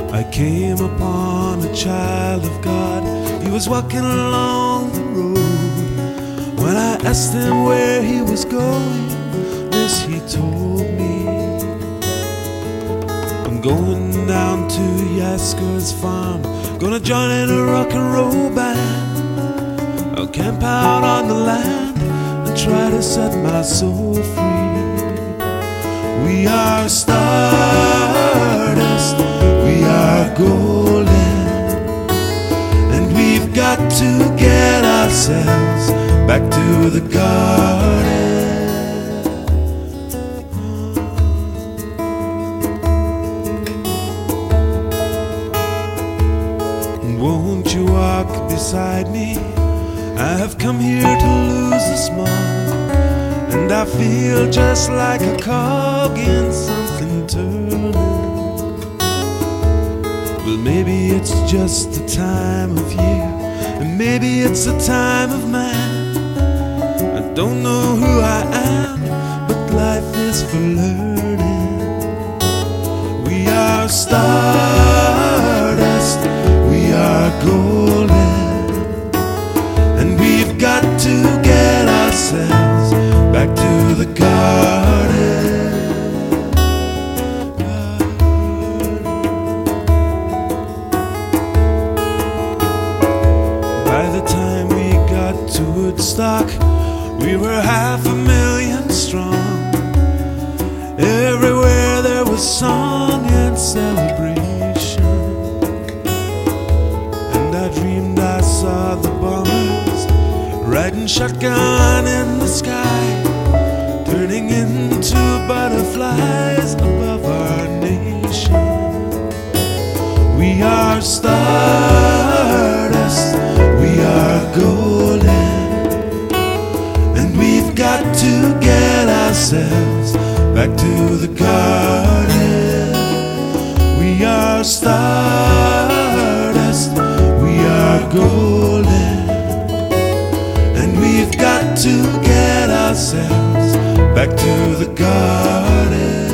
I came upon a child of God. He was walking along the road. When I asked him where he was going, this he told me: I'm going down to Yasgur's farm, gonna join in a rock and roll band. I'll camp out on the land and try to set my soul free. We are stardust, we are golden, and we've got to get ourselves back to the garden. Won't you walk beside me? I have come here to lose the small, and I feel just like a cog in something turning. Well, maybe it's just the time of year, and maybe it's the time of man. I don't know who I am, but life is for learning. We are stardust, we are golden, and we've got to get ourselves back to the garden. By the time we got to Woodstock, we were 500,000 strong. Everywhere there was song and celebration, and I dreamed I saw the bombers riding shotgun in the sky, turning into butterflies above our nation. We are stardust, we are golden, and we've got to get ourselves back to the garden. We are stardust, we are golden, and we've got to get ourselves back to the garden.